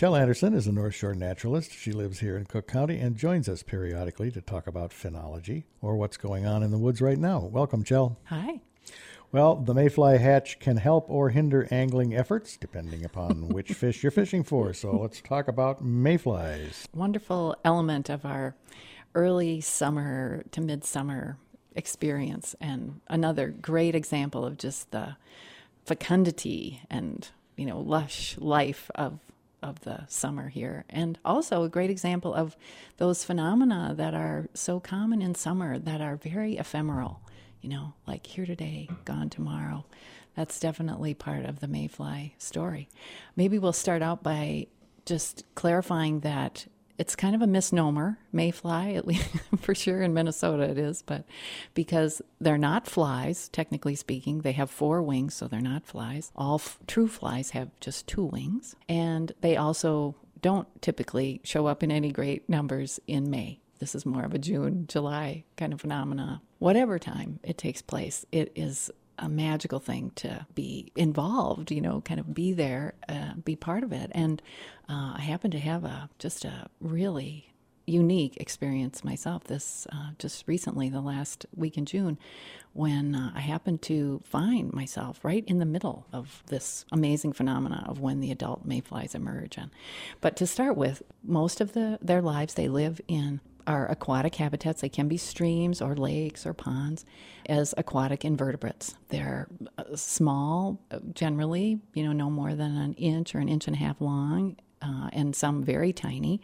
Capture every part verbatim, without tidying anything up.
Chell Anderson is a North Shore naturalist. She lives here in Cook County and joins us periodically to talk about phenology or what's going on in the woods right now. Welcome, Chell. Hi. Well, the mayfly hatch can help or hinder angling efforts, depending upon which fish you're fishing for. So let's talk about mayflies. Wonderful element of our early summer to midsummer experience, and another great example of just the fecundity and, you know, lush life of of the summer here. And also a great example of those phenomena that are so common in summer that are very ephemeral, you know, like here today, gone tomorrow. That's definitely part of the mayfly story. Maybe we'll start out by just clarifying that it's kind of a misnomer, mayfly, at least for sure in Minnesota it is, but because they're not flies, technically speaking. They have four wings, so they're not flies. All f- true flies have just two wings, and they also don't typically show up in any great numbers in May. This is more of a June, July kind of phenomena. Whatever time it takes place, it is a magical thing to be involved, you know, kind of be there, uh, be part of it. And uh, I happen to have a just a really unique experience myself this uh, just recently, the last week in June, when uh, I happened to find myself right in the middle of this amazing phenomena of when the adult mayflies emerge. And, but to start with, most of the their lives they live in are aquatic habitats. They can be streams or lakes or ponds as aquatic invertebrates. They're small, generally, you know, no more than an inch or an inch and a half long, uh, and some very tiny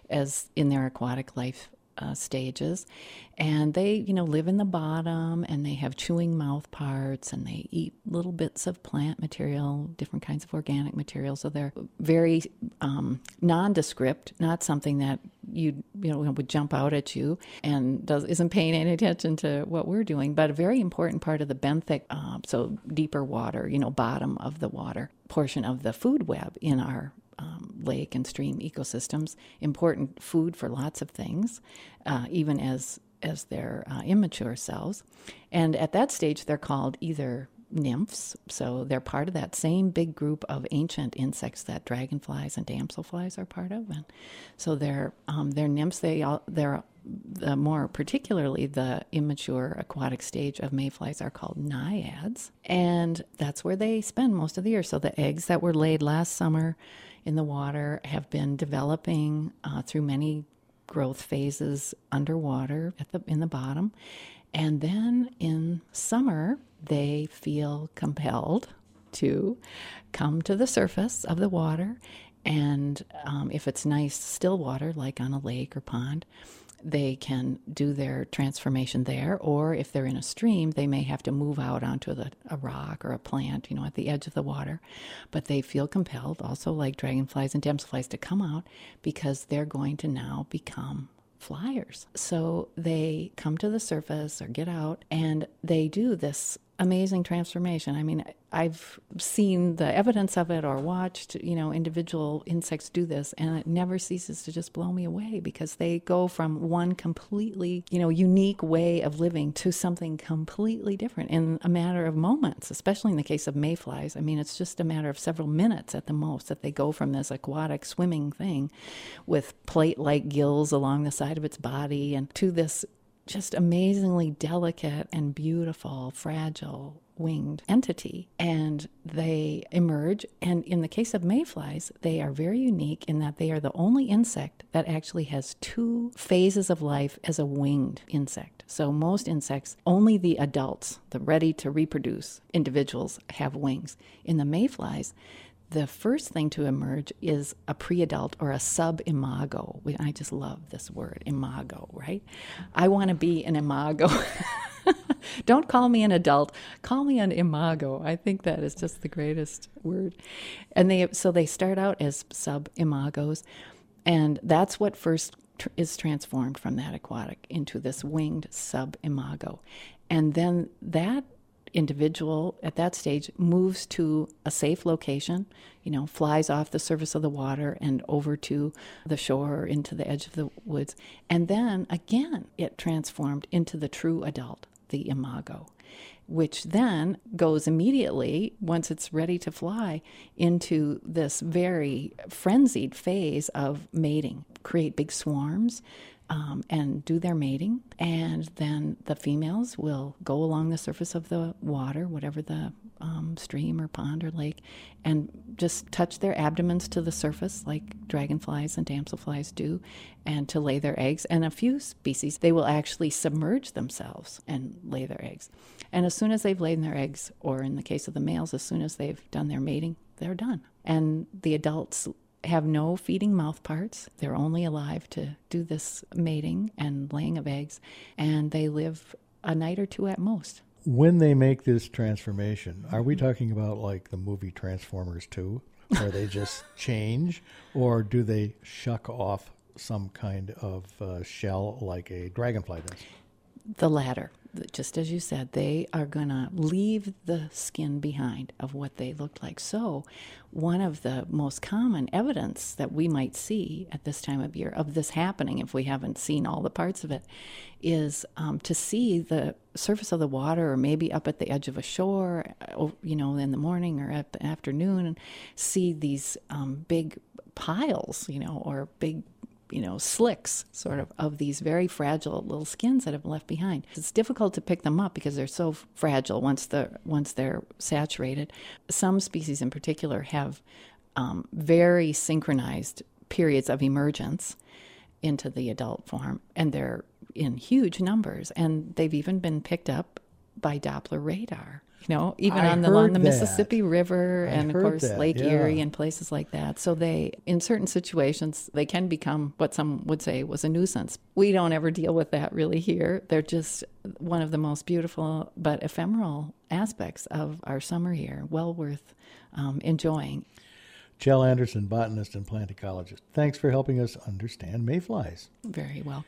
as in their aquatic life uh, stages. And they, you know, live in the bottom, and they have chewing mouth parts, and they eat little bits of plant material, different kinds of organic material. So they're very um, nondescript, not something that you you know would jump out at you and does isn't paying any attention to what we're doing, but a very important part of the benthic, uh, so deeper water, you know, bottom of the water portion of the food web in our um, lake and stream ecosystems. Important food for lots of things, uh, even as as their uh, immature cells. And at that stage, they're called either nymphs, so they're part of that same big group of ancient insects that dragonflies and damselflies are part of. And so they're um, they're nymphs. They all they're the more particularly the immature aquatic stage of mayflies are called naiads, and that's where they spend most of the year. So the eggs that were laid last summer in the water have been developing uh, through many growth phases underwater at the in the bottom, and then in summer they feel compelled to come to the surface of the water, and um, if it's nice still water like on a lake or pond, they can do their transformation there, or if they're in a stream, they may have to move out onto the, a rock or a plant, you know, at the edge of the water. But they feel compelled, also like dragonflies and damselflies, to come out because they're going to now become flyers. So they come to the surface or get out, and they do this amazing transformation. I mean, I've seen the evidence of it or watched, you know, individual insects do this, and it never ceases to just blow me away because they go from one completely, you know, unique way of living to something completely different in a matter of moments, especially in the case of mayflies. I mean, it's just a matter of several minutes at the most that they go from this aquatic swimming thing with plate-like gills along the side of its body and to this just amazingly delicate and beautiful, fragile winged entity. And they emerge. And in the case of mayflies, they are very unique in that they are the only insect that actually has two phases of life as a winged insect. So most insects, only the adults, the ready to reproduce individuals, have wings. In the mayflies, the first thing to emerge is a pre-adult or a sub-imago. I just love this word, imago, right? I want to be an imago. Don't call me an adult. Call me an imago. I think that is just the greatest word. And they so they start out as sub-imagos, and that's what first tr- is transformed from that aquatic into this winged sub-imago. And then that individual at that stage moves to a safe location, you know, flies off the surface of the water and over to the shore or into the edge of the woods. And then again, it transformed into the true adult, the imago. which then goes immediately, once it's ready to fly, into this very frenzied phase of mating, create big swarms. Um, and do their mating, and then the females will go along the surface of the water, whatever the um, stream or pond or lake, and just touch their abdomens to the surface like dragonflies and damselflies do, and to lay their eggs. And a few species, they will actually submerge themselves and lay their eggs. And as soon as they've laid their eggs, or in the case of the males, as soon as they've done their mating, they're done. And the adults have no feeding mouth parts. They're only alive to do this mating and laying of eggs, and they live a night or two at most. When they make this transformation, are we talking about like the movie Transformers two, where they just change, or do they shuck off some kind of uh, shell like a dragonfly does? The latter. Just as you said, they are going to leave the skin behind of what they looked like. So one of the most common evidence that we might see at this time of year of this happening, if we haven't seen all the parts of it, is um, to see the surface of the water, or maybe up at the edge of a shore, you know, in the morning or at the afternoon, and see these um, big piles, you know, or big you know, slicks sort of of these very fragile little skins that have been left behind. It's difficult to pick them up because they're so fragile once the once they're saturated. Some species in particular have um, very synchronized periods of emergence into the adult form, and they're in huge numbers, and they've even been picked up by Doppler radar. You know, even I on the, along the heard Mississippi that. River I and, of heard course, that, Lake yeah. Erie and places like that. So they, in certain situations, they can become what some would say was a nuisance. We don't ever deal with that really here. They're just one of the most beautiful but ephemeral aspects of our summer here, well worth um, enjoying. Chell Anderson, botanist and plant ecologist. Thanks for helping us understand mayflies. Very well.